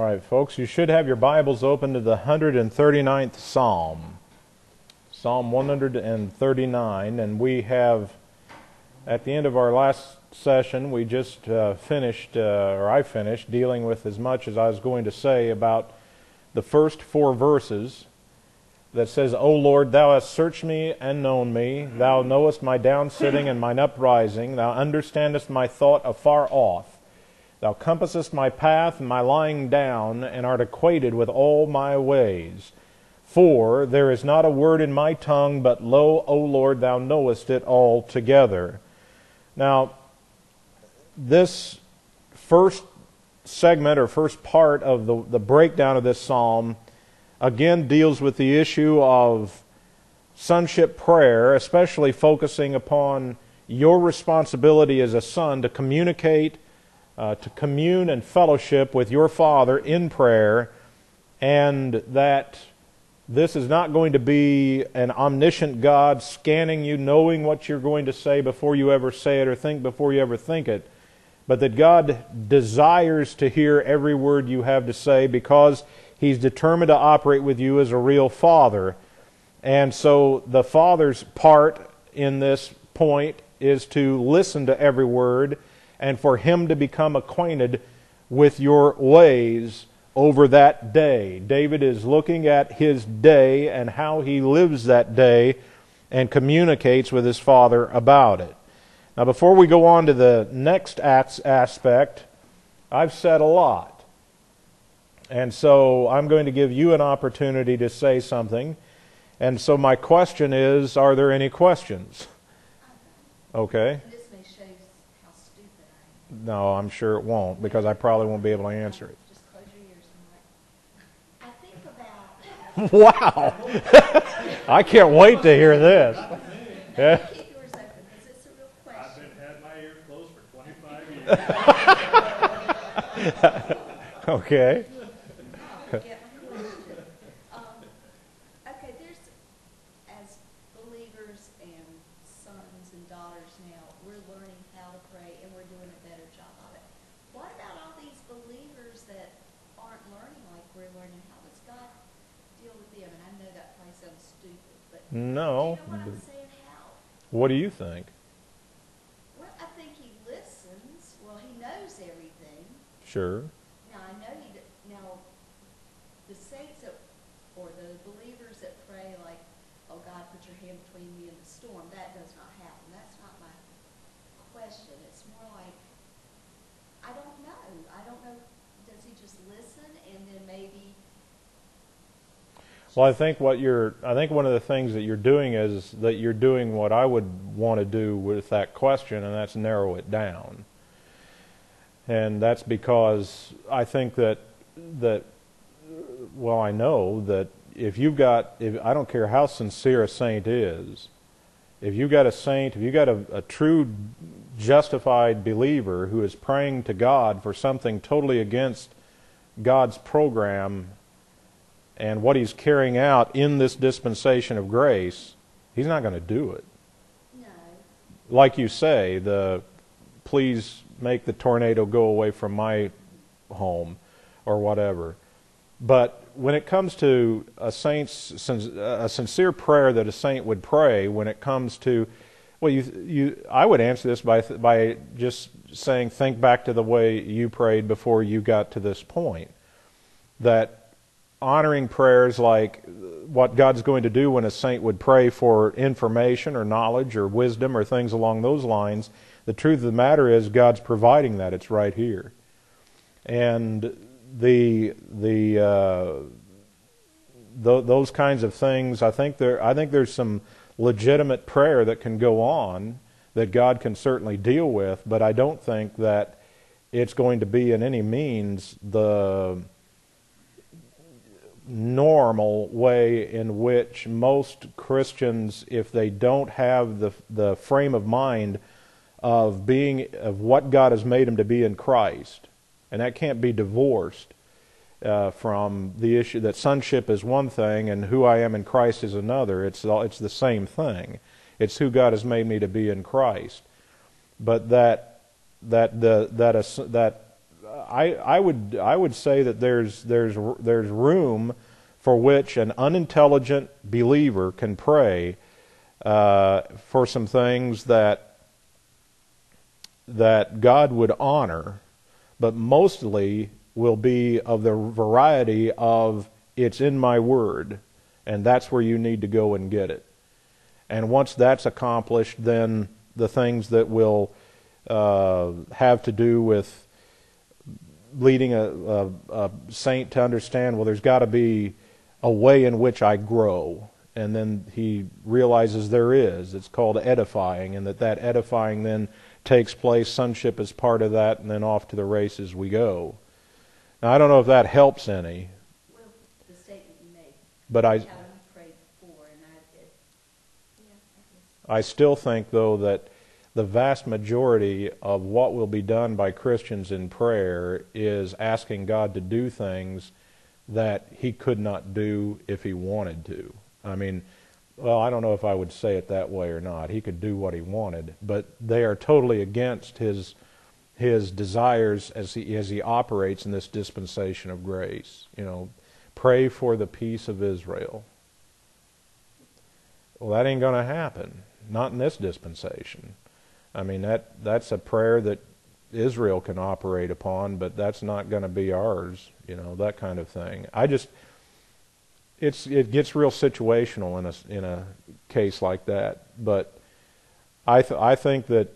right, folks, you should have your Bibles open to the 139th Psalm. Psalm 139, and we have, at the end of our last session, we just finished dealing with as much as I was going to say about the first 4 verses that says, O Lord, Thou hast searched me and known me. Thou knowest my downsitting and mine uprising. Thou understandest my thought afar off. Thou compassest my path and my lying down, and art acquainted with all my ways. For there is not a word in my tongue, but lo, O Lord, Thou knowest it altogether. Now, this first segment or first part of the breakdown of this psalm again deals with the issue of sonship prayer, especially focusing upon your responsibility as a son to communicate, to commune and fellowship with your Father in prayer, and that this is not going to be an omniscient God scanning you, knowing what you're going to say before you ever say it or think before you ever think it, but that God desires to hear every word you have to say because He's determined to operate with you as a real Father. And so the Father's part in this point is to listen to every word and for Him to become acquainted with your ways over that day. David is looking at his day and how he lives that day and communicates with his Father about it. Now, before we go on to the next aspect, I've said a lot. And so I'm going to give you an opportunity to say something. And so my question is, are there any questions? Okay. This may show how stupid I am. No, I'm sure it won't, because I probably won't be able to answer it. Just close your ears and Wow! I can't wait to hear this. Yeah. keep yours open because it's a real question. I've had my ears closed for 25 years. Okay. Get my question. Okay, there's, as believers and sons and daughters now, we're learning how to pray and we're doing a better job of it. What about all these believers that aren't learning like we're learning? How does God deal with them? And I know that probably sounds stupid, but No. do you know what I'm saying? How? What do you think? Well, I think He listens. Well, He knows everything. Sure. Now, I know now, the saints or the believers that pray like, oh God, put your hand between me and the storm, that does not happen. That's not my question. It's more like, I don't know. I don't know, does He just listen and then maybe... Well, I think one of the things that you're doing is that you're doing what I would want to do with that question, and that's narrow it down. And that's because I think that I know that if I don't care how sincere a saint is, if you've got a saint, if you've got a true justified believer who is praying to God for something totally against God's program and what He's carrying out in this dispensation of grace, He's not going to do it. No. Like you say, please make the tornado go away from my home or whatever. But when it comes to a sincere prayer that a saint would pray, when it comes to, well, I would answer this by just saying, think back to the way you prayed before you got to this point. That honoring prayers like what God's going to do when a saint would pray for information or knowledge or wisdom or things along those lines, the truth of the matter is God's providing that. It's right here. And those kinds of things, I think there's some legitimate prayer that can go on that God can certainly deal with, but I don't think that it's going to be in any means the normal way in which most Christians, if they don't have the frame of mind of what God has made them to be in Christ, and that can't be divorced from the issue that sonship is one thing and who I am in Christ is another. It's the same thing. It's who God has made me to be in Christ. But that I would say that there's room for which an unintelligent believer can pray for some things that God would honor, but mostly will be of the variety of it's in my word, and that's where you need to go and get it. And once that's accomplished, then the things that will have to do with leading a saint to understand, well, there's got to be a way in which I grow. And then he realizes there is. It's called edifying, and that edifying then takes place. Sonship is part of that, and then off to the races we go. Now, I don't know if that helps any. Well, the statement you made. But how you prayed for, and I still think, though, that the vast majority of what will be done by Christians in prayer is asking God to do things that he could not do if he wanted to. I mean, well, I don't know if I would say it that way or not. He could do what he wanted, but they are totally against his desires as he operates in this dispensation of grace. You know, pray for the peace of Israel. Well, that ain't going to happen. Not in this dispensation. I mean, that's a prayer that Israel can operate upon, but that's not going to be ours. You know, that kind of thing. It gets real situational in a case like that. But I think there's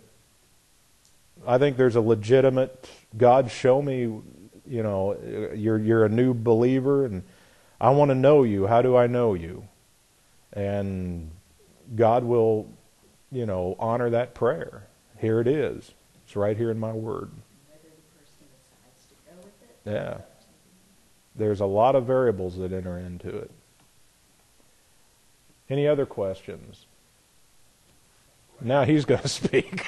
a legitimate, God, show me, you know, you're a new believer and I want to know you. How do I know you? And God will, you know, honor that prayer. Here it is. It's right here in my word. whether the person decides to go with it. Yeah. There's a lot of variables that enter into it. Any other questions? Now he's going to speak.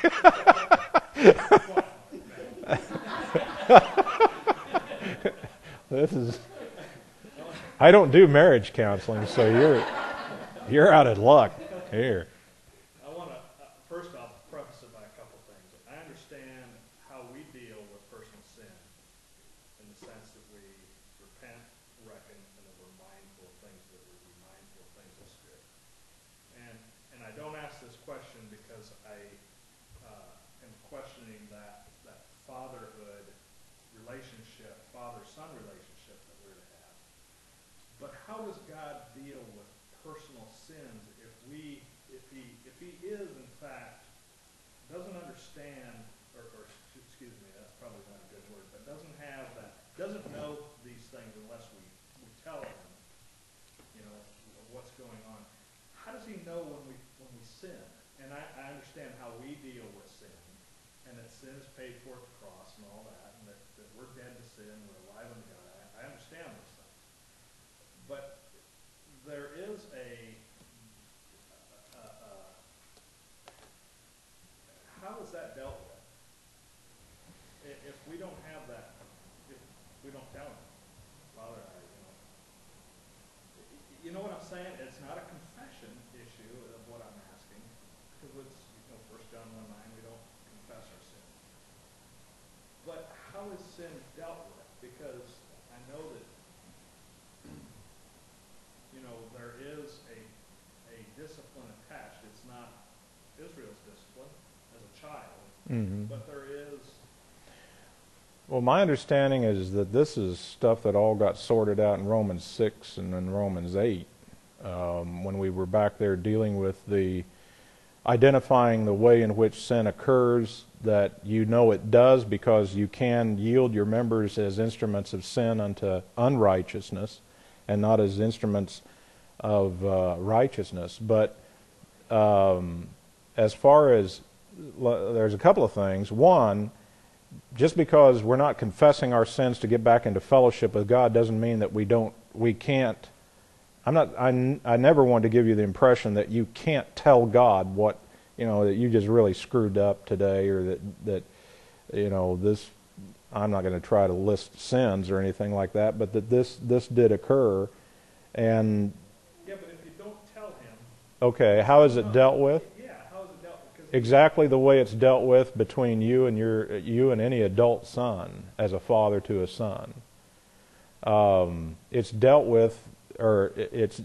I don't do marriage counseling, so you're out of luck here. I want to, first off, preface it by a couple things. I understand how we deal with personal sin in the sense that we repent, reckon, and that we're mindful of things that we be mindful of things that's good. And I don't ask this question because I am questioning that fatherhood relationship, father-son relationship that we're to have. But how does God deal with personal sins if he is in fact doesn't understand or excuse me, that's probably not a good word, but doesn't know these things unless we tell him, you know, what's going on. How does he know when we sin? And I understand how we deal with sin, and that sin is paid for at the cross and all that, and that we're dead to sin, we're alive in God. I understand those things. But there is how is that dealt with? If we don't have that, if we don't tell him, Father, you know what I'm saying? It's not a confession issue of what I'm asking, because it's, 1 John 1:9, we don't confess our sin. But how is sin dealt with? Because I know that, there is a discipline attached. It's not Israel's discipline as a child, but there is. Well, my understanding is that this is stuff that all got sorted out in Romans 6 and in Romans 8 when we were back there dealing with identifying the way in which sin occurs, that it does because you can yield your members as instruments of sin unto unrighteousness and not as instruments of righteousness. But as far as, there's a couple of things. One, just because we're not confessing our sins to get back into fellowship with God doesn't mean that we can't. I never want to give you the impression that you can't tell God what, that you just really screwed up today, or that this, I'm not going to try to list sins or anything like that, but that this did occur. And yeah, but if you don't tell him. Okay, how is it dealt with? Yeah, how is it dealt with? exactly the way it's dealt with between you and any adult son as a father to a son. It's dealt with, or it's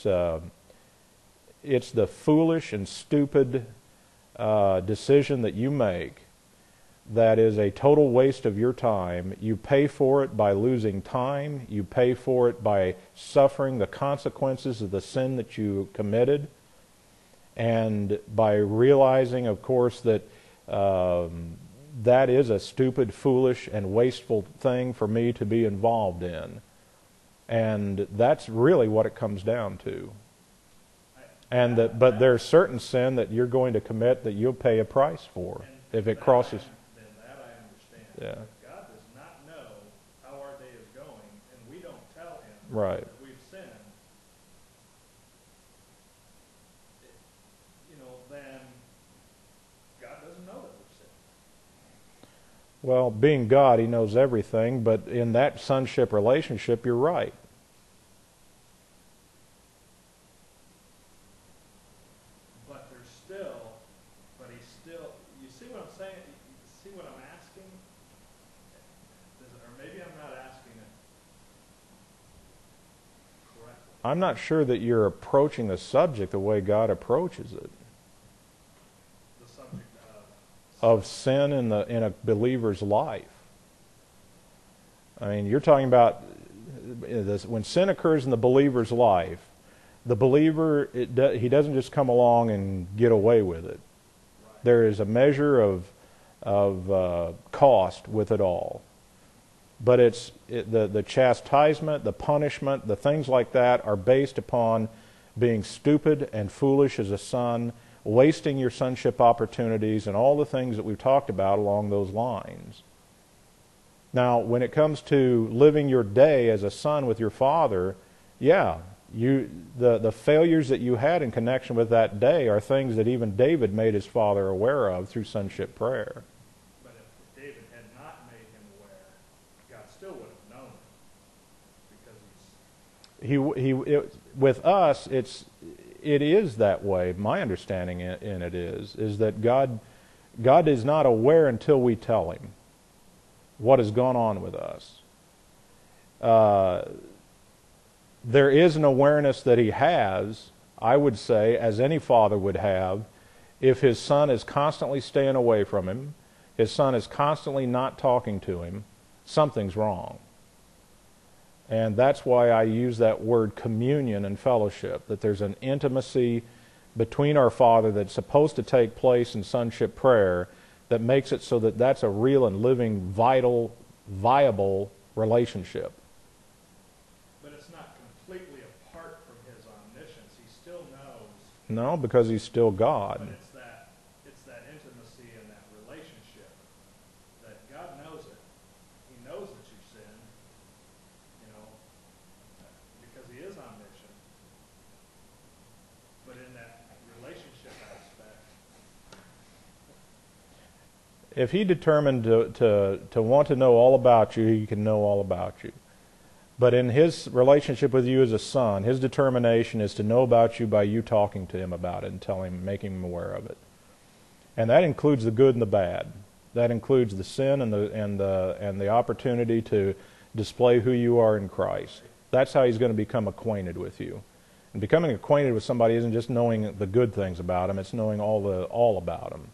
the foolish and stupid decision that you make that is a total waste of your time. You pay for it by losing time. You pay for it by suffering the consequences of the sin that you committed, and by realizing, of course, that that is a stupid, foolish, and wasteful thing for me to be involved in. And that's really what it comes down to. But there's certain sin that you're going to commit that you'll pay a price for if it crosses. Then that I understand. Yeah. If God does not know how our day is going, and we don't tell Him Right. that we've sinned, then God doesn't know that we've sinned. Well, being God, He knows everything, but in that sonship relationship, you're right. You see what I'm saying? You see what I'm asking? Or maybe I'm not asking it correctly. I'm not sure that you're approaching the subject the way God approaches it. The subject Of sin in a believer's life. I mean, you're talking about this, when sin occurs in the believer's life, the believer, he doesn't just come along and get away with it. Right. There is a measure of cost with it all. But the chastisement, the punishment, the things like that are based upon being stupid and foolish as a son, wasting your sonship opportunities, and all the things that we've talked about along those lines. Now, when it comes to living your day as a son with your father, yeah, the failures that you had in connection with that day are things that even David made his father aware of through sonship prayer. But if David had not made him aware, God still would have known it, because With us, it is that way. My understanding in it is that God is not aware until we tell Him what has gone on with us. There is an awareness that He has, I would say, as any father would have, if his son is constantly staying away from him, his son is constantly not talking to him, something's wrong. And that's why I use that word communion and fellowship, that there's an intimacy between our Father that's supposed to take place in sonship prayer that makes it so that that's a real and living, vital, viable relationship. but it's not completely apart from His omniscience. He still knows. No, because He's still God. But it's that intimacy and that relationship that God knows it. He knows that you've sinned, because He is omniscient. But in that relationship aspect, If He determined to want to know all about you, He can know all about you. But in His relationship with you as a son, His determination is to know about you by you talking to Him about it and making Him aware of it. And that includes the good and the bad. That includes the sin and the opportunity to display who you are in Christ. That's how He's going to become acquainted with you. And becoming acquainted with somebody isn't just knowing the good things about Him; it's knowing all about Him.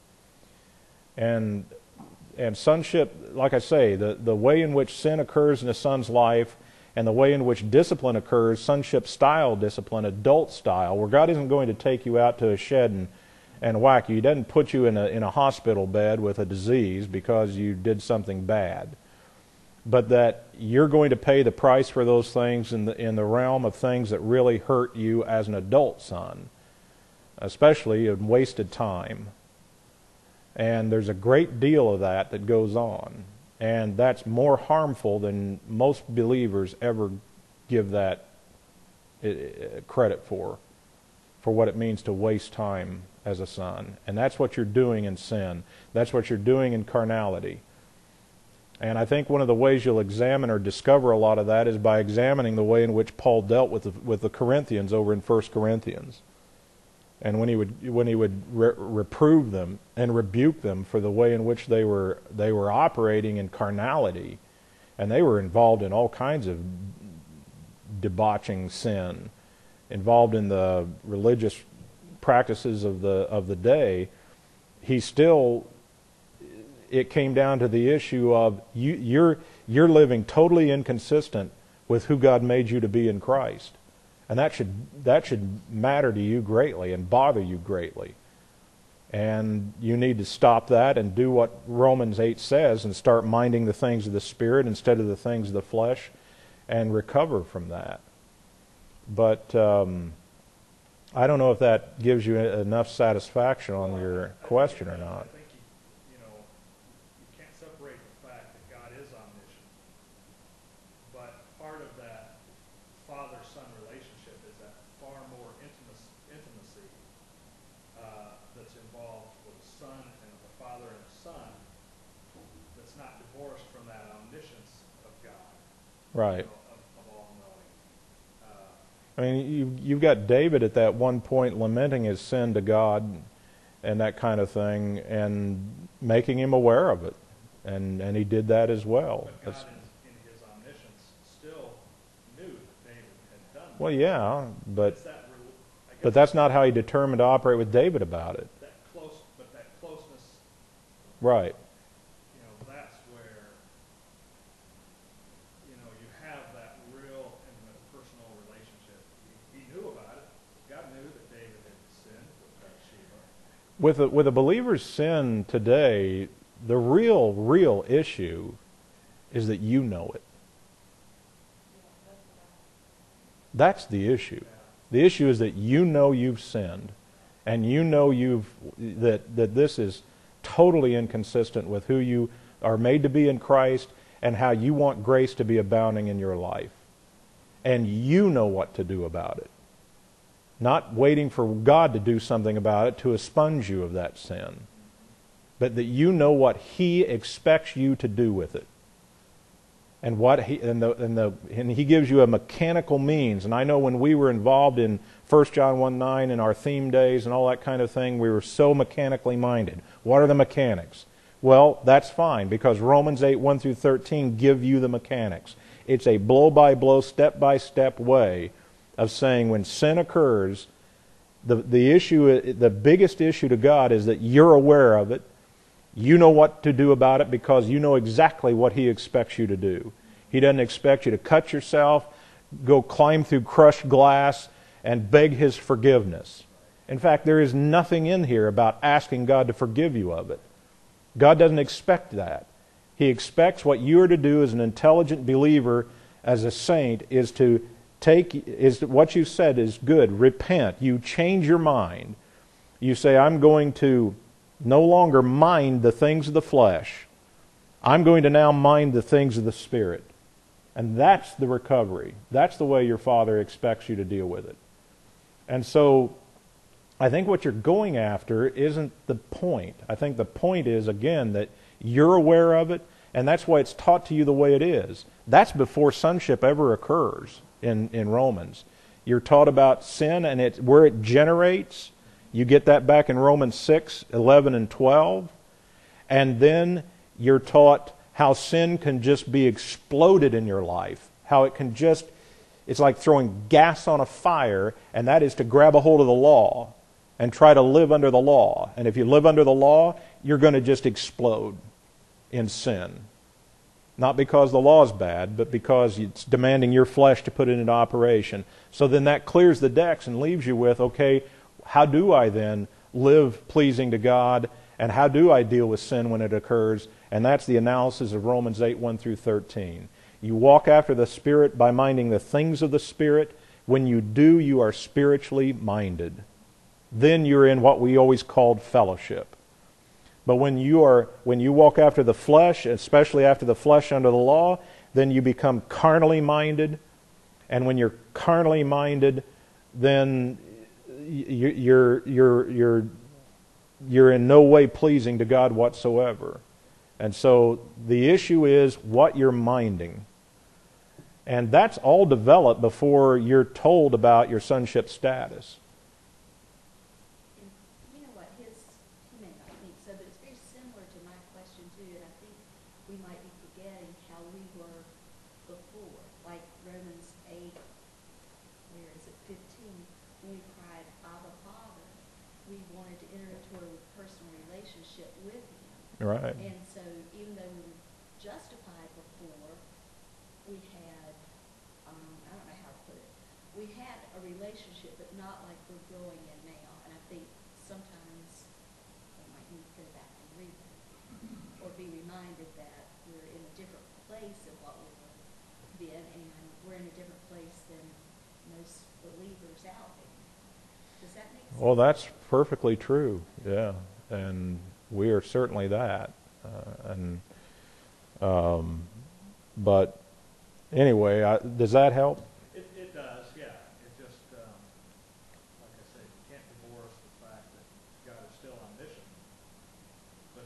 And sonship, like I say, the way in which sin occurs in a son's life and the way in which discipline occurs, sonship style discipline, adult style, where God isn't going to take you out to a shed and whack you. He doesn't put you in a hospital bed with a disease because you did something bad. But that you're going to pay the price for those things in the realm of things that really hurt you as an adult son, especially in wasted time. And there's a great deal of that goes on. And that's more harmful than most believers ever give that credit for what it means to waste time as a son. And that's what you're doing in sin. That's what you're doing in carnality. And I think one of the ways you'll examine or discover a lot of that is by examining the way in which Paul dealt with the Corinthians over in 1 Corinthians. And when he would reprove them and rebuke them for the way in which they were operating in carnality, and they were involved in all kinds of debauching sin, involved in the religious practices of the day, it came down to the issue of you're living totally inconsistent with who God made you to be in Christ. And that should matter to you greatly and bother you greatly. And you need to stop that and do what Romans 8 says and start minding the things of the Spirit instead of the things of the flesh and recover from that. But I don't know if that gives you enough satisfaction on your question or not. I think you can't separate the fact that God is omniscient, but part of that father-son relationship is that far more intimacy that's involved with a son and a father and a son that's not divorced from that omniscience of God. Right. Of all-knowing. I mean, you've got David at that one point lamenting his sin to God and that kind of thing and making him aware of it. And he did that as well. But God, in his omniscience, still knew that David had done that. Well, yeah, but It's that that's not how he determined to operate with David about it. that closeness, Right. that's where, you have that real intimate personal relationship. He knew about it. God knew that David had sinned with Bathsheba. With a believer's sin today, the real issue is that you know it. That's the issue. The issue is that you know you've sinned, and you know that this is totally inconsistent with who you are made to be in Christ and how you want grace to be abounding in your life. And you know what to do about it. Not waiting for God to do something about it to expunge you of that sin, but that you know what He expects you to do with it. And He gives you a mechanical means. And I know when we were involved in 1 John 1:9 and our theme days and all that kind of thing, we were so mechanically minded. What are the mechanics? Well, that's fine, because Romans 8, 1 through 13 give you the mechanics. It's a blow-by-blow, step-by-step way of saying when sin occurs, the biggest issue to God is that you're aware of it. You know what to do about it because you know exactly what He expects you to do. He doesn't expect you to cut yourself, go climb through crushed glass, and beg His forgiveness. In fact, there is nothing in here about asking God to forgive you of it. God doesn't expect that. He expects what you are to do as an intelligent believer, as a saint, is what you said is good. Repent. You change your mind. You say, I'm going to no longer mind the things of the flesh. I'm going to now mind the things of the Spirit. And that's the recovery. That's the way your Father expects you to deal with it. And so I think what you're going after isn't the point. I think the point is, again, that you're aware of it, and that's why it's taught to you the way it is. That's before sonship ever occurs in Romans. You're taught about sin and where it generates. You get that back in Romans 6, 11, and 12. And then you're taught how sin can just be exploded in your life. How it can it's like throwing gas on a fire, and that is to grab a hold of the law and try to live under the law. And if you live under the law, you're going to just explode in sin. Not because the law is bad, but because it's demanding your flesh to put it into operation. So then that clears the decks and leaves you with, okay, how do I then live pleasing to God, and how do I deal with sin when it occurs? And that's the analysis of Romans 8, 1 through 13. You walk after the Spirit by minding the things of the Spirit. When you do, you are spiritually minded. Then you're in what we always called fellowship. But when you walk after the flesh, especially after the flesh under the law, then you become carnally minded. And when you're carnally minded, then you're in no way pleasing to God whatsoever. And so the issue is what you're minding. And that's all developed before you're told about your sonship status. when we cried, Abba, Father, we wanted to enter into a personal relationship with him. Right. And so even though we were justified before, we had, I don't know how to put it, we had a relationship, but not like we're growing in now. And I think sometimes we might need to go back and read it, or be reminded that we're in a different place than what we were then, and we're in a different place than most believers out there. Does that make sense? Well, that's perfectly true. Yeah, and we are certainly that. But anyway, does that help? It does, yeah. It just, like I say, you can't divorce the fact that God is still omniscient, but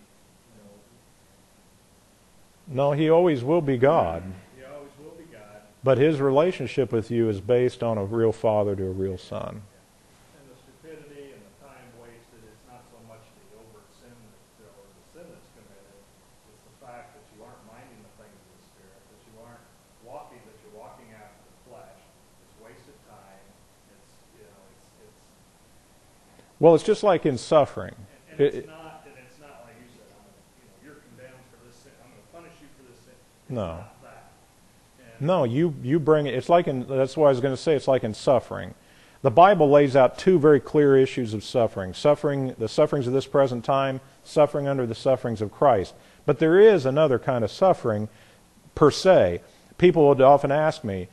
No, he always will be God. He always will be God. But his relationship with you is based on a real father to a real son. And the stupidity and the time wasted, it's not so much the overt sin or the sin that's committed, it's the fact that you aren't minding the things of the Spirit, that you're walking after the flesh. It's wasted time. Well, it's just like in suffering. And it's not like you said, you're condemned for this sin, I'm going to punish you for this sin. It's No. not that. No, you bring it. It's like that's what I was going to say. It's like in suffering. The Bible lays out two very clear issues of suffering. The sufferings of this present time, suffering under the sufferings of Christ. But there is another kind of suffering per se. People would often ask me,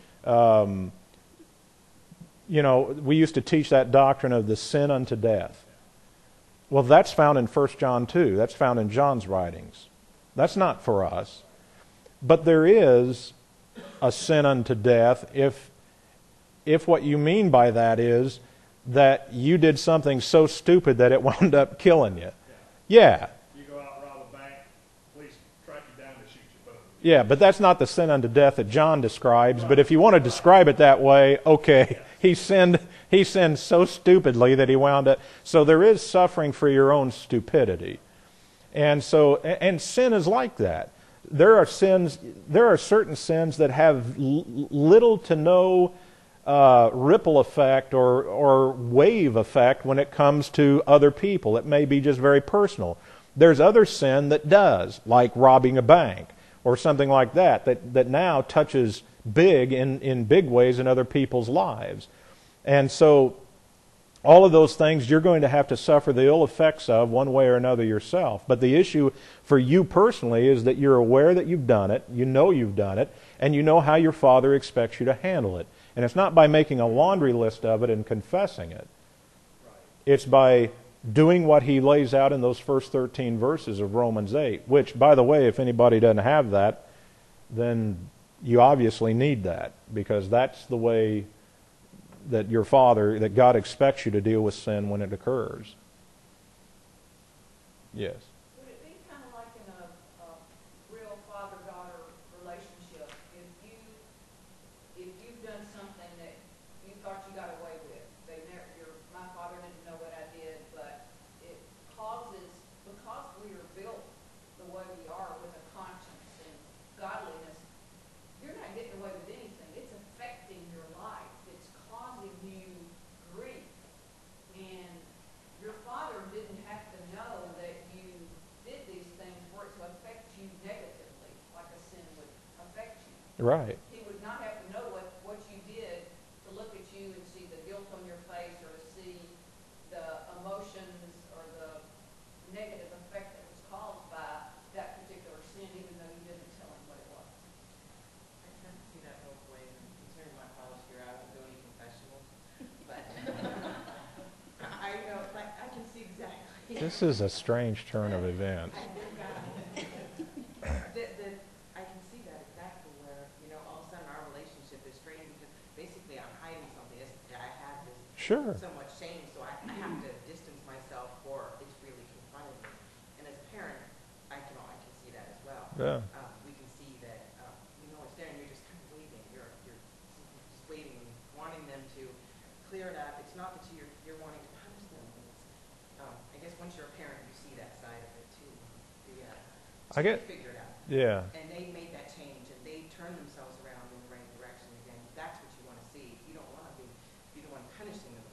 we used to teach that doctrine of the sin unto death. Well, that's found in 1 John 2. That's found in John's writings. That's not for us. But there is a sin unto death if what you mean by that is that you did something so stupid that it wound up killing you. Yeah. You go out and rob a bank, police track you down to shoot you both. Yeah, but that's not the sin unto death that John describes. But if you want to describe it that way, okay, he sinned so stupidly that he wound up. So there is suffering for your own stupidity. And sin is like that. There are certain sins that have little to no ripple effect or wave effect when it comes to other people. It may be just very personal. There's other sin that does, like robbing a bank or something like that now touches big in big ways in other people's lives. And so all of those things you're going to have to suffer the ill effects of one way or another yourself. But the issue for you personally is that you're aware that you've done it, you know you've done it, and you know how your Father expects you to handle it. And it's not by making a laundry list of it and confessing it. It's by doing what he lays out in those first 13 verses of Romans 8, which, by the way, if anybody doesn't have that, then you obviously need that, because that's the way that that God expects you to deal with sin when it occurs. Yes. Would it be kind of like in a real father-daughter relationship, if you've done something that you thought you got away with, my father didn't know what I did, but it causes, because we are built the way we are with a conscience and godliness, you're not getting away with anything. It's affecting your life. It's causing you grief. And your father didn't have to know that you did these things for it to affect you negatively, like a sin would affect you. Right. He would not have to know what you did to look at you and see the guilt on your face, or to see the emotions or the negative effect that was caused by that particular sin, even though you didn't tell him what it was. I kind of see that both ways. And considering my college year, I won't do any confessionals. But I can see exactly. This is a strange turn of events. I can see that exactly where, all of a sudden our relationship is strained because basically I'm hiding something. I have this Sure. so much shame, so I have to distance myself, or it's really confronting me. And as a parent, I can see that as well. Yeah. We can see that it's there, and you're just kind of waiting. You're just waiting, wanting them to clear it up. It's not that you're wanting to punish them. I guess once you're a parent, you see that side of it too. I get. Figure it out. Yeah. And they made that change, and they turned themselves around in the right direction again. That's what you want to see. You don't want to be the one punishing them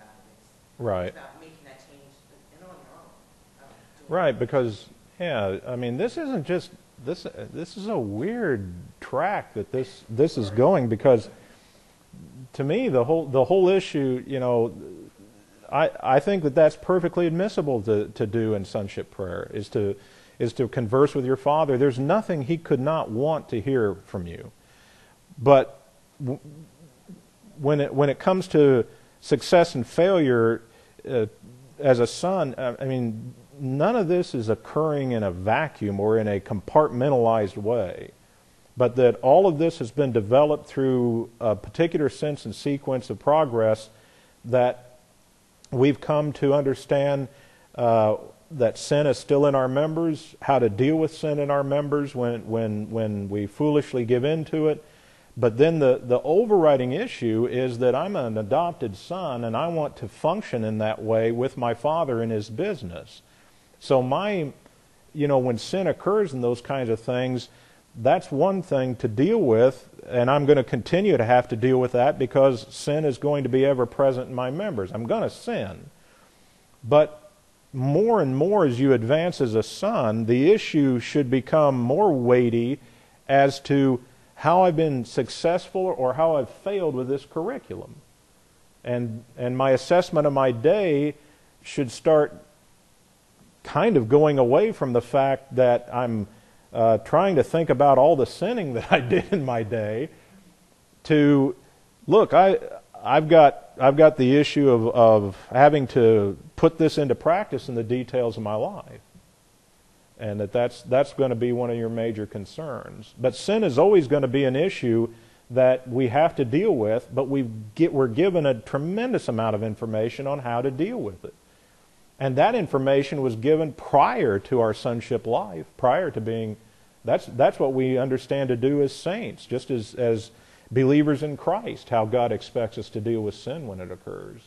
Right. It's about making that change and on your own. Right, because yeah, I mean, this isn't just this. This is a weird track that this is going, because to me the whole issue, you know, I think that that's perfectly admissible to do in sonship prayer, is to converse with your Father. There's nothing He could not want to hear from you, but when it comes to success and failure as a son, I mean, none of this is occurring in a vacuum or in a compartmentalized way, but that all of this has been developed through a particular sense and sequence of progress that we've come to understand that sin is still in our members, how to deal with sin in our members when we foolishly give in to it. But then the overriding issue is that I'm an adopted son, and I want to function in that way with my Father in His business. So when sin occurs in those kinds of things, that's one thing to deal with, and I'm going to continue to have to deal with that because sin is going to be ever present in my members. I'm going to sin. But more and more as you advance as a son, the issue should become more weighty as to how I've been successful or how I've failed with this curriculum. And my assessment of my day should start kind of going away from the fact that I'm trying to think about all the sinning that I did in my day to, look, I've got the issue of having to put this into practice in the details of my life. And that's going to be one of your major concerns. But sin is always going to be an issue that we have to deal with, but we're given a tremendous amount of information on how to deal with it. And that information was given prior to our sonship life, prior to being, that's what we understand to do as saints, just as believers in Christ, how God expects us to deal with sin when it occurs.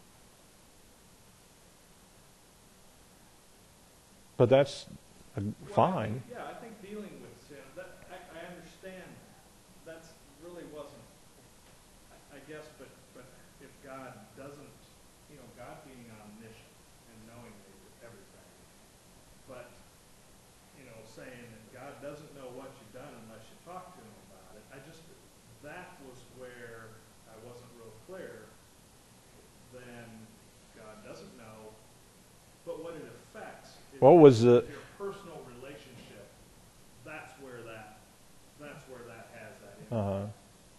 But that's fine. Yeah, I think dealing with sin, I understand that's really wasn't, I guess, but if God doesn't, God being omniscient and knowing everything, but, saying that God doesn't know what you've done unless you talk to Him about it, that was where I wasn't real clear. Then God doesn't know, but what it affects is your personal relationship. That's where that has that impact.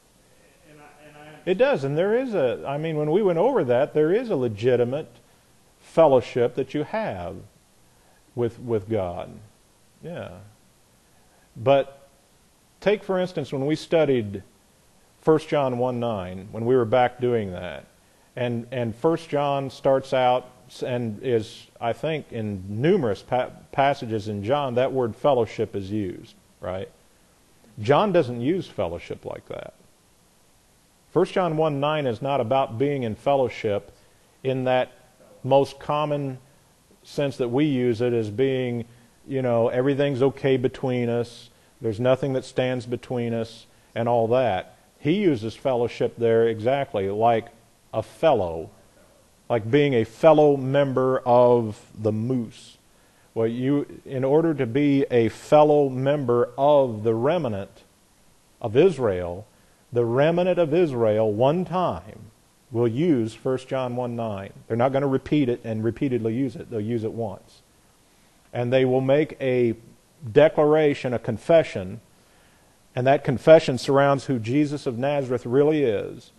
It does, and there is when we went over that, there is a legitimate fellowship that you have with God. Yeah. But take, for instance, when we studied 1 John 1:9, when we were back doing that, and 1 John starts out and is, I think, in numerous passages in John, that word fellowship is used, right? John doesn't use fellowship like that. 1 John 1:9 is not about being in fellowship in that most common sense that we use it as being, everything's okay between us, there's nothing that stands between us, and all that. He uses fellowship there exactly like a fellow, like being a fellow member of the moose. Well, in order to be a fellow member of the remnant of Israel, the remnant of Israel one time will use 1 John 1:9. They're not going to repeat it and repeatedly use it. They'll use it once. And they will make a declaration, a confession, and that confession surrounds who Jesus of Nazareth really is,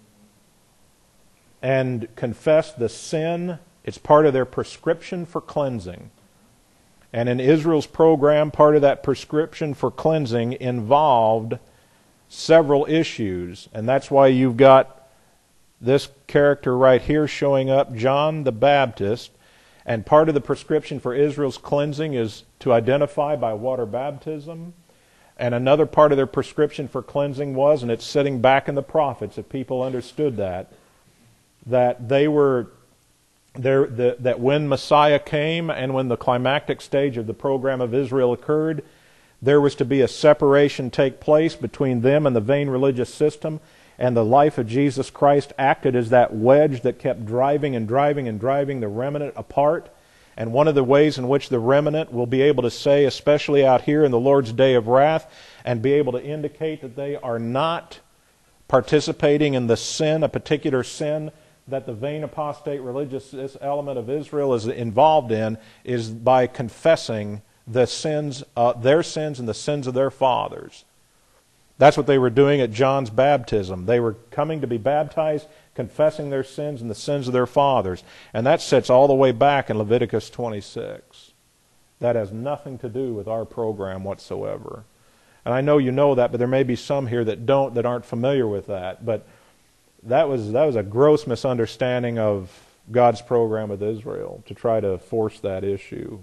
and confess the sin. It's part of their prescription for cleansing. And in Israel's program, part of that prescription for cleansing involved several issues. And that's why you've got this character right here showing up, John the Baptist. And part of the prescription for Israel's cleansing is to identify by water baptism. And another part of their prescription for cleansing was, and it's sitting back in the prophets, if people understood that they were there, that when Messiah came and when the climactic stage of the program of Israel occurred, there was to be a separation take place between them and the vain religious system, And the life of Jesus Christ acted as that wedge that kept driving and driving and driving the remnant apart. And one of the ways in which the remnant will be able to say, especially out here in the Lord's day of wrath, and be able to indicate that they are not participating in the sin, a particular sin that the vain apostate religious element of Israel is involved in, is by confessing the sins, their sins and the sins of their fathers. That's what they were doing at John's baptism. They were coming to be baptized, confessing their sins and the sins of their fathers. And that sits all the way back in Leviticus 26. That has nothing to do with our program whatsoever. And I know you know that, but there may be some here that aren't familiar with that. But that was a gross misunderstanding of God's program with Israel, to try to force that issue.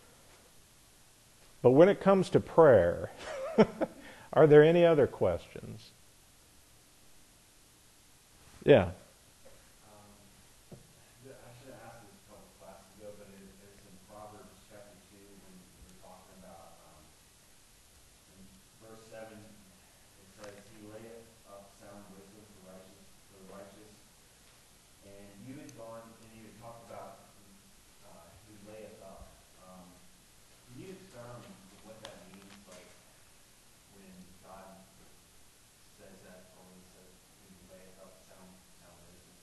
But when it comes to prayer, are there any other questions? Yeah. I should have asked this a couple classes ago, but it's in Proverbs chapter 2 when we're talking about in verse 7. It says, "He layeth up sound wisdom for the righteous." And you had gone and you had talked about he layeth up. Can you expound what that means, like when God says that, or when he says he layeth up sound wisdom?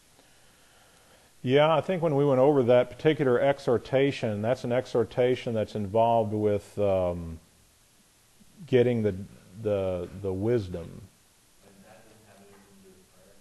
Yeah, I think when we went over that particular exhortation, that's an exhortation that's involved with getting the wisdom. And that doesn't have anything to do with prayer?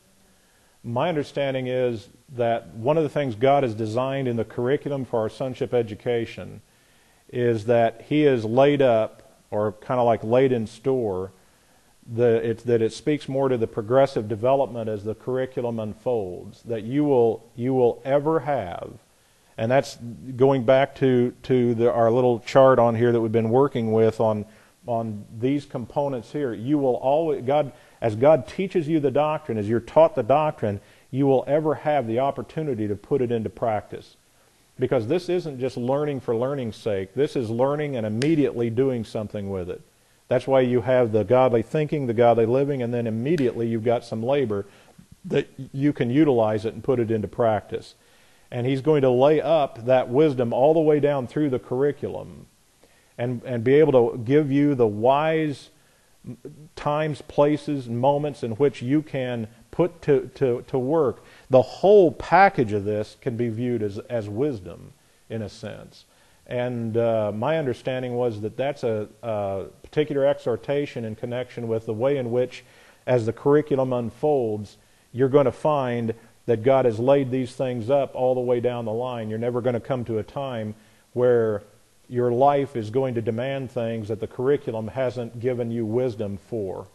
My understanding is that one of the things God has designed in the curriculum for our sonship education is that He has laid up, or kind of like laid in store, that it speaks more to the progressive development as the curriculum unfolds, that you will ever have, and that's going back to our little chart on here that we've been working with on these components here. You will always, as God teaches you the doctrine, as you're taught the doctrine, you will ever have the opportunity to put it into practice. Because this isn't just learning for learning's sake. This is learning and immediately doing something with it. That's why you have the godly thinking, the godly living, and then immediately you've got some labor that you can utilize it and put it into practice. And He's going to lay up that wisdom all the way down through the curriculum and be able to give you the wise times, places, and moments in which you can put to work. The whole package of this can be viewed as wisdom, in a sense. And my understanding was that that's a particular exhortation in connection with the way in which, as the curriculum unfolds, you're going to find that God has laid these things up all the way down the line. You're never going to come to a time where your life is going to demand things that the curriculum hasn't given you wisdom for.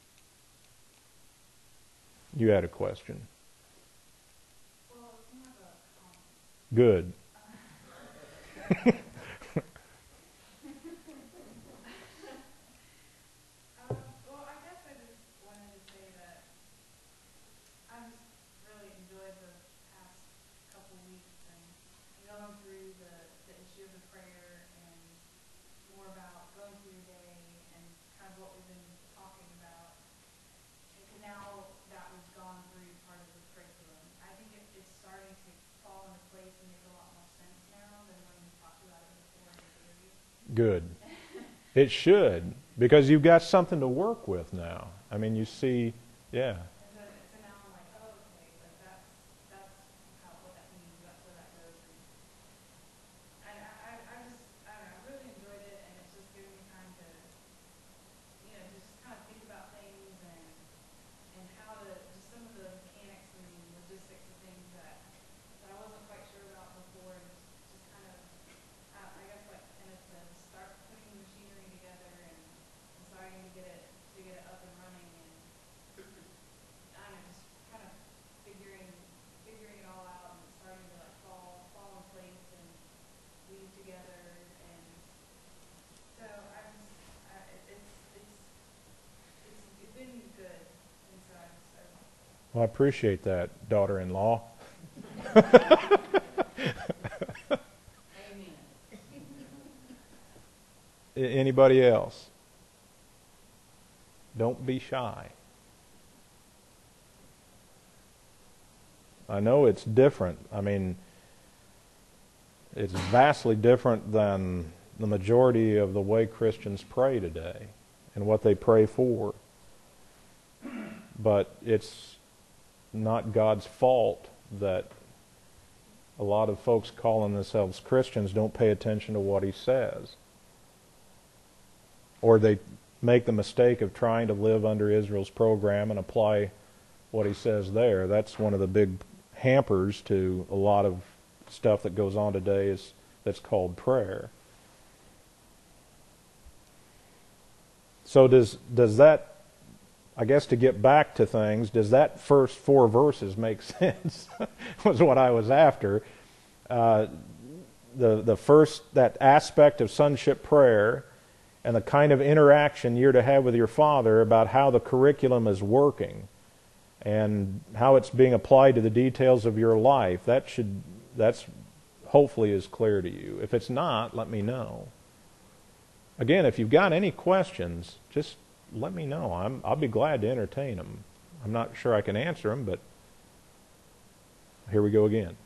You had a question. Well, it's more of a Good. well, I guess I just wanted to say that I just really enjoyed the past couple weeks and going through the issue of the prayer and more about going through your day and kind of what we've been talking about. And now that we've gone through part of the curriculum, I think it's starting to fall into place and make a lot more sense now than when we talked about it before in theory. Good. It should, because you've got something to work with now. I mean, you see, yeah. So now I'm like, oh, okay, like that's what that means, that's where that goes. And I don't know, I really enjoyed it, and it's just giving me time to, just kind of think about things and how to, just some of the mechanics and logistics of things that I wasn't quite sure about before, and just kind of, I guess like Kenneth said, start putting the machinery together and starting to get it up and running, and I don't know, just kind of figuring it all out and starting to like fall in place and weave together, and so it's been good, and so Well, I appreciate that, daughter-in-law. Amen. Anybody else? Don't be shy. I know it's different. I mean, it's vastly different than the majority of the way Christians pray today and what they pray for. But it's not God's fault that a lot of folks calling themselves Christians don't pay attention to what He says. Or they make the mistake of trying to live under Israel's program and apply what He says there. That's one of the big hampers to a lot of stuff that goes on today that's called prayer. So does that, I guess to get back to things, does that first 4 verses make sense? Was what I was after. The first, that aspect of sonship prayer and the kind of interaction you're to have with your Father about how the curriculum is working and how it's being applied to the details of your life, that's hopefully is clear to you. If it's not, let me know. Again, if you've got any questions, just let me know. I'll be glad to entertain them. I'm not sure I can answer them, but here we go again.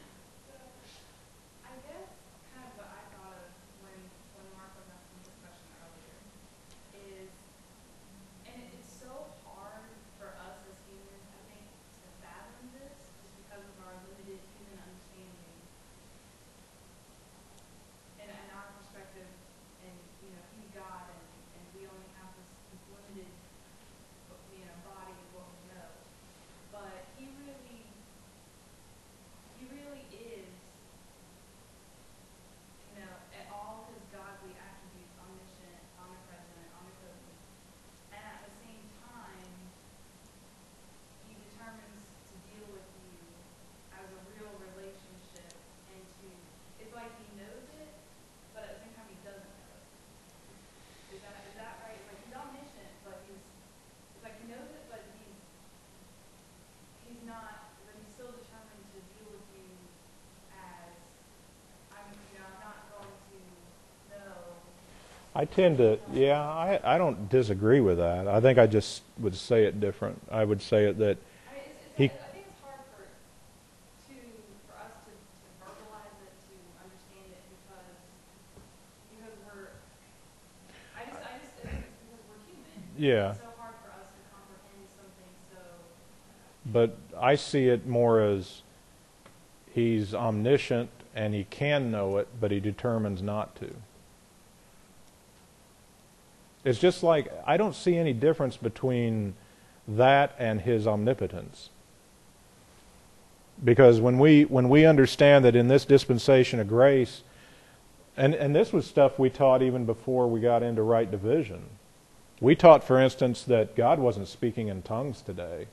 I guess kind of what I thought of when Mark was asking this question earlier is, and it's so hard for us as humans, I think, to fathom this just because of our limited human understanding and our perspective, and He's God, and we only have this limited, body of what we know. But He really is, at all His godly attributes, omniscient, omnipresent, omnipotent, and at the same time, He determines to deal with you as a real relationship, and it's like He knows it, but at the same time He doesn't know it. Is that right? It's like He's omniscient, but it's like He knows it, but He's not, but He's still determined to deal with you as, I'm not going to know. I tend to, I don't disagree with that. I think I just would say it different. I would say it that I mean, He, I think it's hard for us to verbalize it, to understand it, because I just think it's because we're human. yeah. It's so hard for us to comprehend something so. But I see it more as He's omniscient and He can know it, but He determines not to. It's just like, I don't see any difference between that and His omnipotence. Because when we understand that in this dispensation of grace, and this was stuff we taught even before we got into right division. We taught, for instance, that God wasn't speaking in tongues today.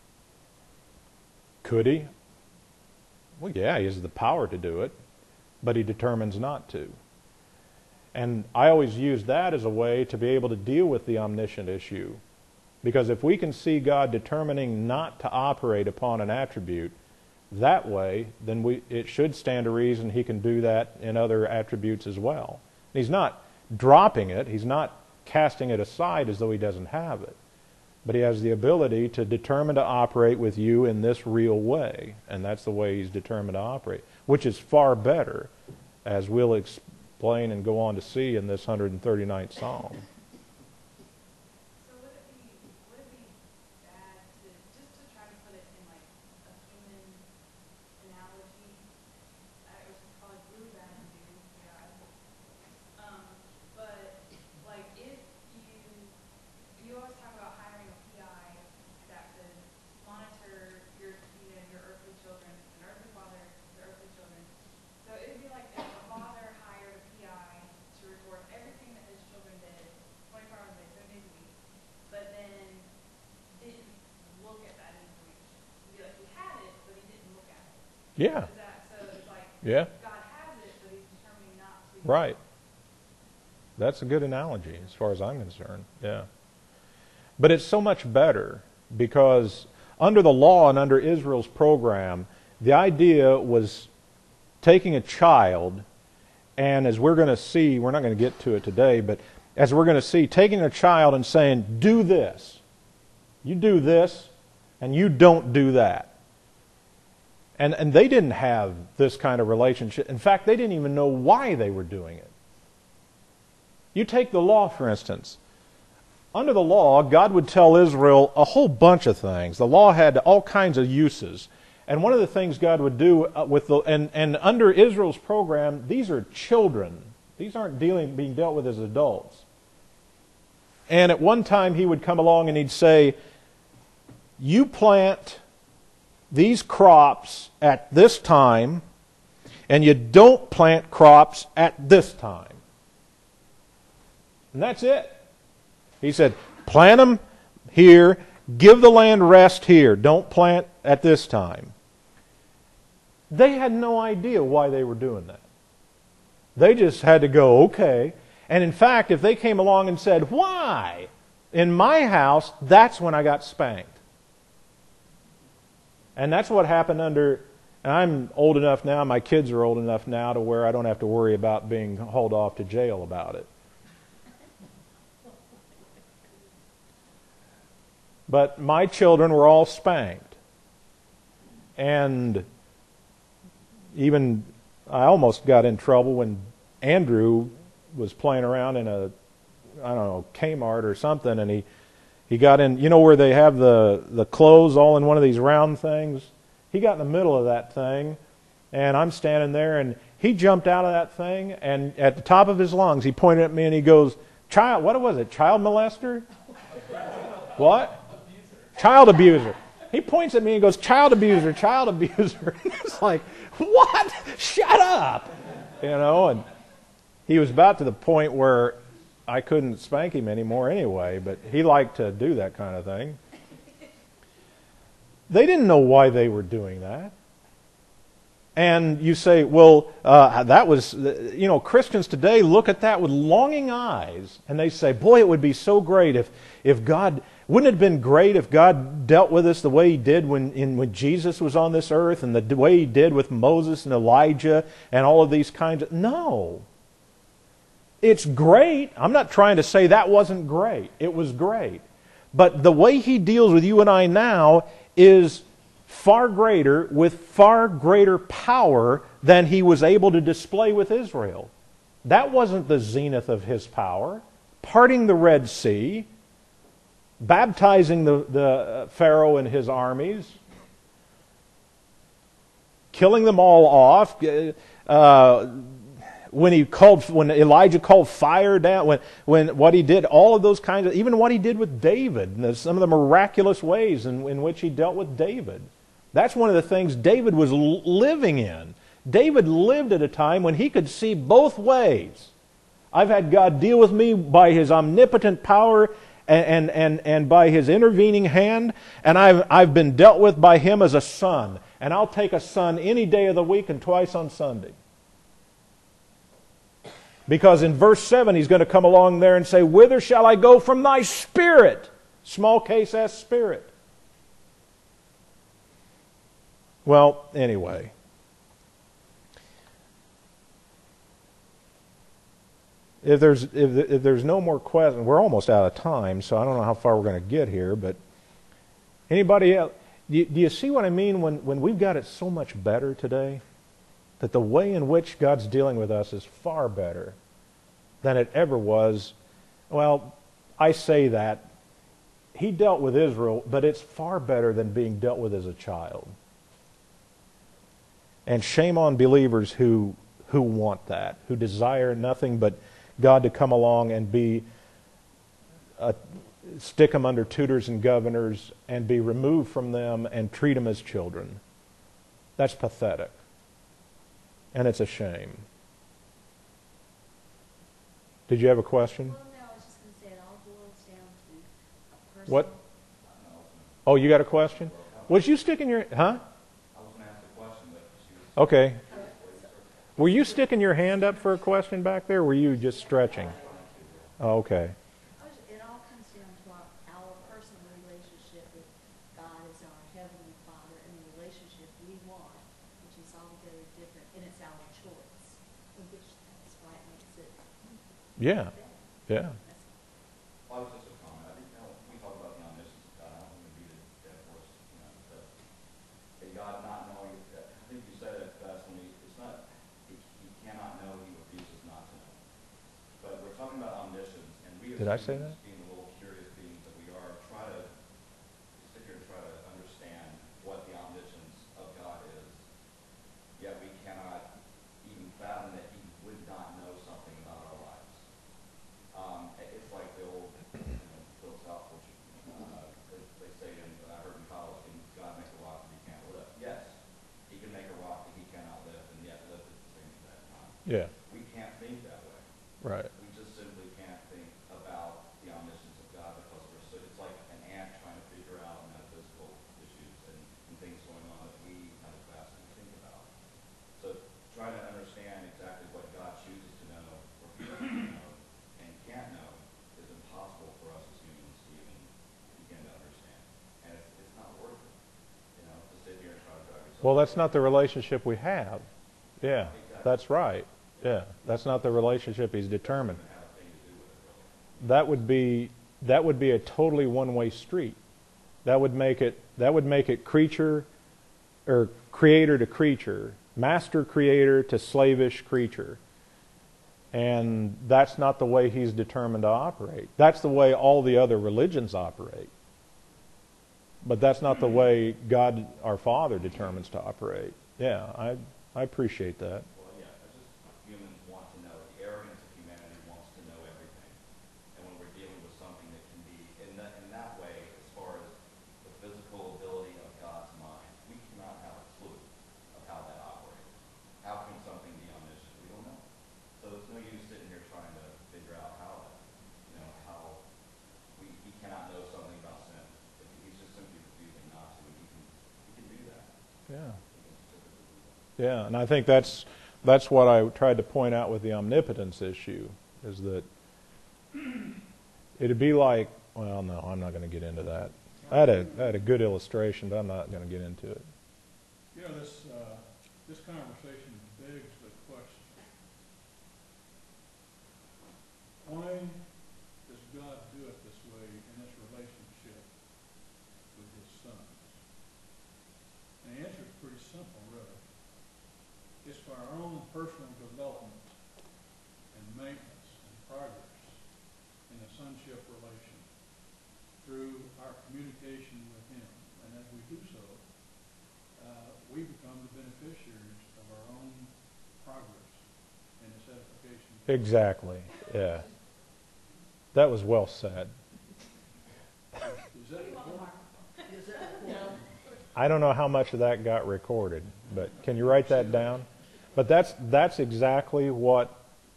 Could He? Well, yeah, He has the power to do it, but He determines not to. And I always use that as a way to be able to deal with the omniscient issue. Because if we can see God determining not to operate upon an attribute that way, then it should stand to reason He can do that in other attributes as well. He's not dropping it. He's not casting it aside as though He doesn't have it. But He has the ability to determine to operate with you in this real way. And that's the way He's determined to operate, which is far better, as we'll explain and go on to see in this 139th Psalm. So would it be bad to try to put it in like a human analogy? It was probably really bad to do, yeah. But like if you always talk about hiring a PI that could monitor your earthly children, an earthly father, the earthly children. So it would be like if a father hired a PI to record everything that his children did 24 hours a day, 7 days a week, but then didn't look at that information. It'd be like he had it, but he didn't look at it. Yeah. So it's like Yeah. God has it, but He's determining not to. Right. That's a good analogy as far as I'm concerned. Yeah. But it's so much better because under the law and under Israel's program, the idea was taking a child, and as we're going to see, we're not going to get to it today, but as we're going to see, taking a child and saying, do this. You do this, and you don't do that. And they didn't have this kind of relationship. In fact, they didn't even know why they were doing it. You take the law, for instance. Under the law, God would tell Israel a whole bunch of things. The law had all kinds of uses. And one of the things God would do and under Israel's program, these are children. These aren't being dealt with as adults. And at one time he would come along and he'd say, you plant these crops at this time, and you don't plant crops at this time. And that's it. He said, plant them here, give the land rest here, don't plant at this time. They had no idea why they were doing that. They just had to go, okay. And in fact, if they came along and said, why? In my house, that's when I got spanked. And that's what happened and I'm old enough now, my kids are old enough now to where I don't have to worry about being hauled off to jail about it. But my children were all spanked. And even I almost got in trouble when Andrew was playing around in Kmart or something, and he got in, where they have the clothes all in one of these round things? He got in the middle of that thing, and I'm standing there, and he jumped out of that thing, and at the top of his lungs, he pointed at me and he goes, what was it, child molester? What? Child abuser. He points at me and goes, child abuser, child abuser. It's like, what? Shut up! And he was about to the point where I couldn't spank him anymore anyway, but he liked to do that kind of thing. They didn't know why they were doing that. And you say, well, that was, Christians today look at that with longing eyes, and they say, boy, it would be so great if God, wouldn't it have been great if God dealt with us the way He did when Jesus was on this earth, and the way He did with Moses and Elijah and all of these kinds of... No. It's great. I'm not trying to say that wasn't great. It was great. But the way He deals with you and I now is far greater, with far greater power than He was able to display with Israel. That wasn't the zenith of His power. Parting the Red Sea, baptizing the Pharaoh and his armies, killing them all off, when Elijah called fire down, when what he did, all of those kinds of, even what he did with David, and some of the miraculous ways in which he dealt with David. That's one of the things David was living in. David lived at a time when he could see both ways. I've had God deal with me by His omnipotent power and by His intervening hand, and I've been dealt with by Him as a son. And I'll take a son any day of the week and twice on Sunday. Because in verse 7, he's going to come along there and say, whither shall I go from thy spirit? Small case S, spirit. Well, anyway. If there's no more questions, we're almost out of time, so I don't know how far we're going to get here, but anybody else? Do you see what I mean when we've got it so much better today? That the way in which God's dealing with us is far better than it ever was. Well, I say that. He dealt with Israel, but it's far better than being dealt with as a child. And shame on believers who want that, who desire nothing but God to come along and stick them under tutors and governors and be removed from them and treat them as children. That's pathetic. And it's a shame. Did you have a question? Well, no, I was just going to say it all boils down to a personal... What? Oh, you got a question? Was you sticking your... Huh? I was going to ask a question, but she was... Okay. Were you sticking your hand up for a question back there, or were you just stretching? Oh, okay. It all comes down to our personal relationship with God as our Heavenly Father and the relationship we want, which is altogether different, and it's our choice, which that's why it makes it Yeah. better. Yeah. Well, I was just a comment. I think we talk about the omniscience of God. I don't want to beat a dead horse, but God not knowing Did I say that? Being a little curious beings that we are, try to sit here and try to understand what the omniscience of God is. Yet we cannot even fathom that He would not know something about our lives. It's like the old philosophical, they say, and I heard in college, can God make a rock that He can't lift? Yes, He can make a rock that He cannot lift, and yet lift at the same exact time. Yeah. We can't think that way. Right. We just simply can't think about the omniscience of God because it's like an ant trying to figure out metaphysical issues and things going on that we kind of vastly think about. So try to understand exactly what God chooses to know or chooses to know and can't know is impossible for us as humans to even begin to understand. And it's not worth it, to sit here and try to drive yourself. Well, that's not the relationship we have. Yeah, Exactly. that's right. Yeah, that's not the relationship He's determined. Doesn't have a thing to do with it, really. That would be a totally one-way street. That would make it creature or creator to creature, master creator to slavish creature. And that's not the way He's determined to operate. That's the way all the other religions operate. But that's not the way God, our Father, determines to operate. Yeah, I appreciate that. Well, yeah, it's just humans want to know. The arrogance of humanity wants to know everything. And when we're dealing with something that can be, in that way, as far as the physical ability of God's mind, we cannot have a clue of how that operates. How can something be omniscient? We don't know. So there's no use sitting here trying to figure out how he cannot know something about sin. He's just simply refusing not to, and he can do that. Yeah. He can specifically do that. Yeah, and I think that's what I tried to point out with the omnipotence issue, is that it'd be like, well, no, I'm not going to get into that. I had a good illustration, but I'm not going to get into it. This conversation begs the question: why does God do it this way in His relationship with His sons? And the answer is pretty simple, really. It's for our own personal development and maintenance and progress in the sonship relation through our communication with Him. And as we do so, we become the beneficiaries of our own progress in this edification. Exactly, yeah. That was well said. Is that important? I don't know how much of that got recorded, but can you write that down? But that's exactly what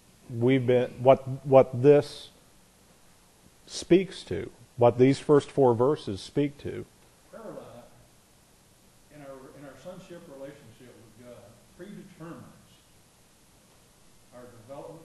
what this speaks to, what these first 4 verses speak to. Prayer life in our sonship relationship with God predetermines our development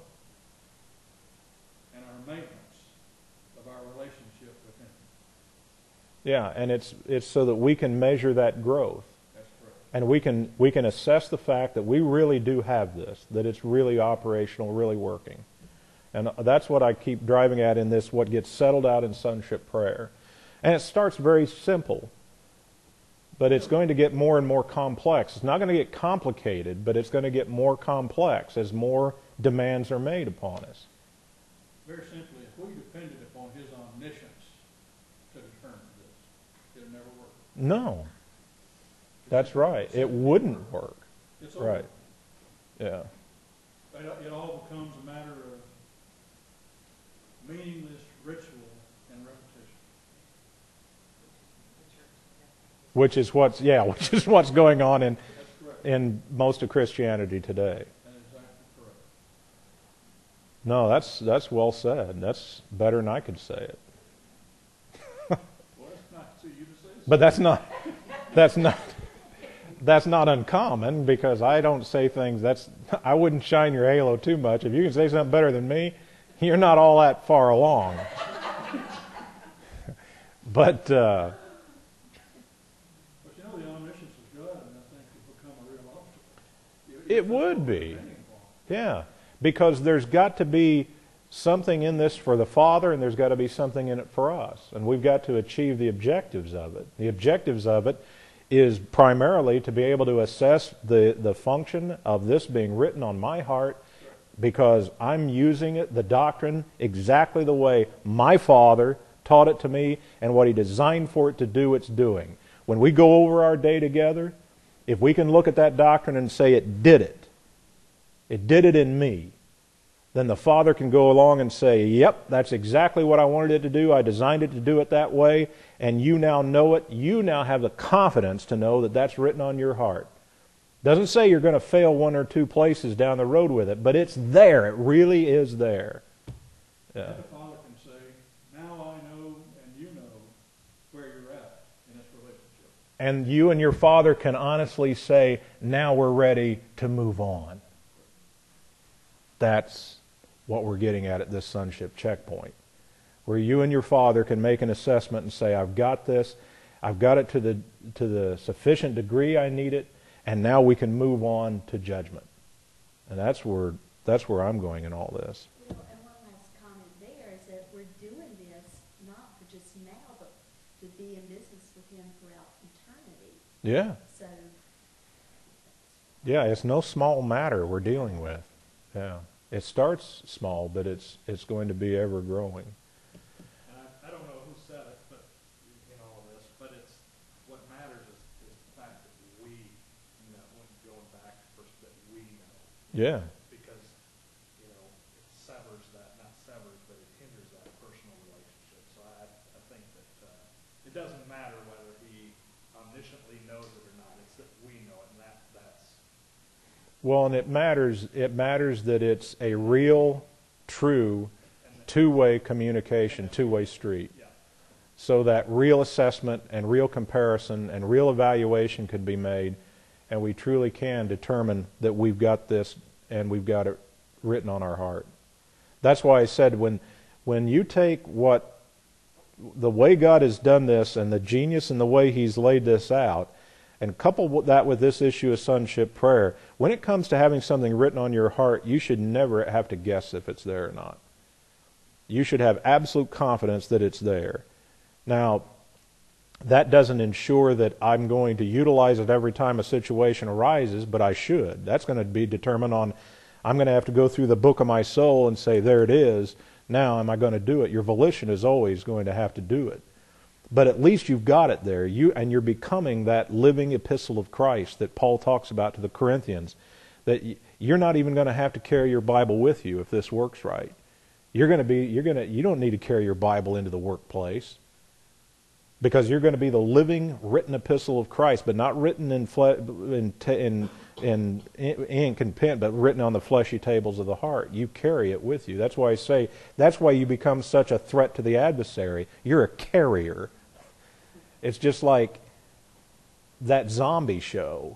and our maintenance of our relationship with Him. Yeah, and it's so that we can measure that growth. That's correct. And we can assess the fact that we really do have this, that it's really operational, really working. And that's what I keep driving at in this, what gets settled out in sonship prayer. And it starts very simple, but it's going to get more and more complex. It's not going to get complicated, but it's going to get more complex as more demands are made upon us. Very simply, if we depended upon His omniscience to determine this, it would never work. No. That's right. It wouldn't work. It's over. Right. Yeah. It all becomes a matter of meaningless ritual and repetition. Which is what's going on That's correct. in most of Christianity today. That is exactly correct. No, that's well said. That's better than I could say it. Well, it's not to you to say so. But that's not uncommon, because I don't say things I wouldn't shine your halo too much. If you can say something better than me, you're not all that far along. But But the omniscience of God, and I think, will become a real obstacle. it would be. Yeah, because there's got to be something in this for the Father, and there's got to be something in it for us. And we've got to achieve the objectives of it. The objectives of it is primarily to be able to assess the function of this being written on my heart because I'm using it, the doctrine, exactly the way my Father taught it to me and what He designed for it to do, it's doing. When we go over our day together, if we can look at that doctrine and say it did it in me, then the Father can go along and say, yep, that's exactly what I wanted it to do. I designed it to do it that way, and you now know it. You now have the confidence to know that that's written on your heart. Doesn't say you're going to fail one or two places down the road with it, but it's there. It really is there. Yeah. And the Father can say, now I know and you know where you're at in this relationship. And you and your Father can honestly say, now we're ready to move on. That's what we're getting at this sonship checkpoint, where you and your Father can make an assessment and say, I've got this, I've got it to the sufficient degree I need it, and now we can move on to judgment. And that's where I'm going in all this. You know, and one last comment there is that we're doing this not for just now, but to be in business with Him throughout eternity. Yeah. So, Yeah, it's no small matter we're dealing with. Yeah. It starts small, but it's going to be ever growing. And I don't know who said it, but in all of this, but it's what matters is the fact that we know, when going back first, that we know. Yeah. Because, you know, it severs that, not severs, but it hinders that personal relationship. So I think that it doesn't matter whether He omnisciently knows it or not. It's that we know it, and that's... Well, and it matters that it's a real, true, two-way communication, two-way street. Yeah. So that real assessment and real comparison and real evaluation can be made, and we truly can determine that we've got this and we've got it written on our heart. That's why I said when you take the way God has done this and the genius in the way He's laid this out, and couple that with this issue of sonship prayer, when it comes to having something written on your heart, you should never have to guess if it's there or not. You should have absolute confidence that it's there. Now, that doesn't ensure that I'm going to utilize it every time a situation arises, but I should. That's going to be determined on, I'm going to have to go through the book of my soul and say, there it is. Now, am I going to do it? Your volition is always going to have to do it. But at least you've got it there. And you're becoming that living epistle of Christ that Paul talks about to the Corinthians. That you're not even going to have to carry your Bible with you if this works right. You don't need to carry your Bible into the workplace, because you're going to be the living, written epistle of Christ, but not written in ink and pen, but written on the fleshy tables of the heart. You carry it with you. That's why I say, that's why you become such a threat to the adversary. You're a carrier. It's just like that zombie show.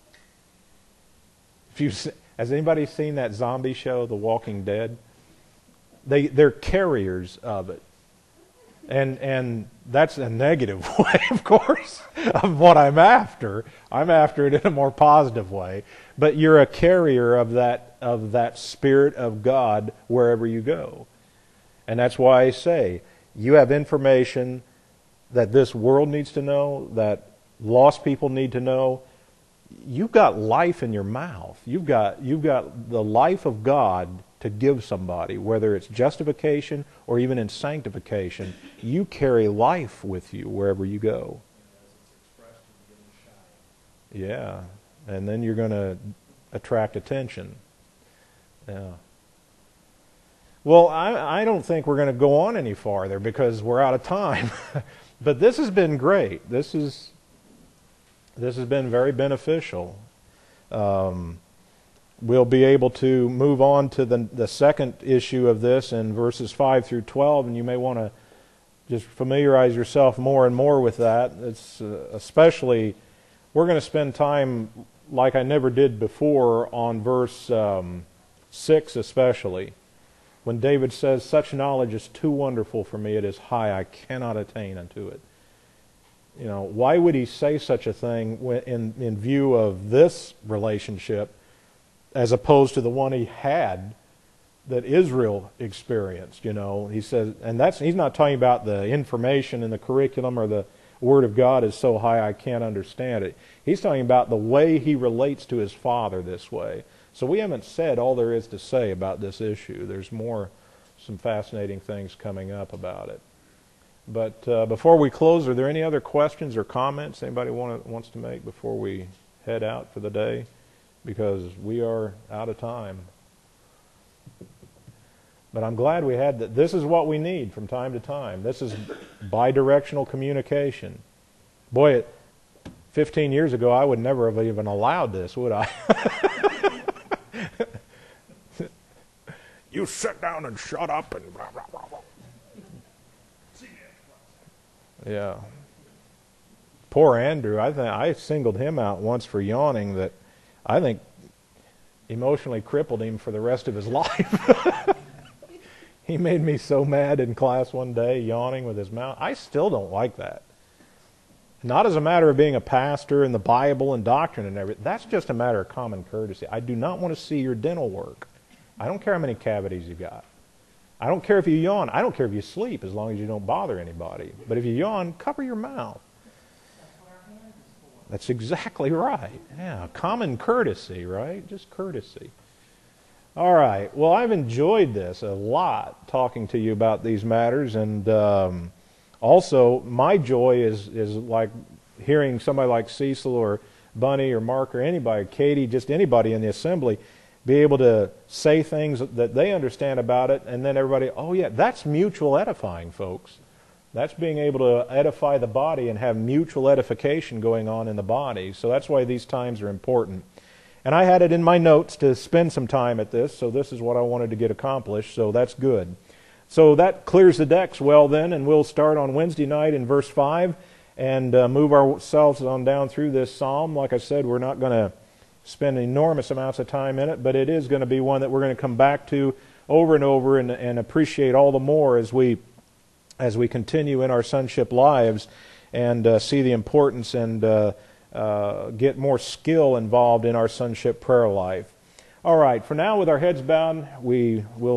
Has anybody seen that zombie show, The Walking Dead? They're carriers of it. And that's a negative way, of course, of what I'm after. I'm after it in a more positive way. But you're a carrier of that Spirit of God wherever you go. And that's why I say, you have information that this world needs to know, that lost people need to know. You've got life in your mouth. You've got the life of God to give somebody, whether it's justification or even in sanctification. You carry life with you wherever you go. Yeah, and then you're going to attract attention. Yeah. Well, I don't think we're going to go on any farther because we're out of time. But this has been great. This has been very beneficial. We'll be able to move on to the second issue of this in verses 5 through 12, and you may want to just familiarize yourself more and more with that. It's especially, we're going to spend time like I never did before on verse 6 especially, when David says, "Such knowledge is too wonderful for me, it is high, I cannot attain unto it." You know, why would he say such a thing in view of this relationship as opposed to the one he had that Israel experienced? You know, he says, and he's not talking about the information in the curriculum or the Word of God is so high I can't understand it. He's talking about the way he relates to his Father this way. So we haven't said all there is to say about this issue. There's some fascinating things coming up about it. But before we close, are there any other questions or comments anybody wants to make before we head out for the day? Because we are out of time. But I'm glad we had that. This is what we need from time to time. This is bidirectional communication. Boy, 15 years ago, I would never have even allowed this, would I? You sit down and shut up and blah, blah, blah, blah. Yeah. Poor Andrew. I singled him out once for yawning that I think emotionally crippled him for the rest of his life. He made me so mad in class one day, yawning with his mouth. I still don't like that. Not as a matter of being a pastor and the Bible and doctrine and everything. That's just a matter of common courtesy. I do not want to see your dental work. I don't care how many cavities you got. I don't care if you yawn. I don't care if you sleep, as long as you don't bother anybody. But if you yawn, cover your mouth. That's exactly right. Yeah, common courtesy, right? Just courtesy. All right. Well, I've enjoyed this a lot, talking to you about these matters, and also my joy is like hearing somebody like Cecil or Bunny or Mark or anybody, Katie, just anybody in the assembly, be able to say things that they understand about it, and then everybody, oh yeah, that's mutual edifying, folks. That's being able to edify the body and have mutual edification going on in the body. So that's why these times are important. And I had it in my notes to spend some time at this, so this is what I wanted to get accomplished, so that's good. So that clears the decks well then, and we'll start on Wednesday night in verse 5 and move ourselves on down through this psalm. Like I said, we're not going to spend enormous amounts of time in it, but it is going to be one that we're going to come back to over and over and appreciate all the more as we continue in our sonship lives and see the importance and get more skill involved in our sonship prayer life. All right, for now, with our heads bowed, we will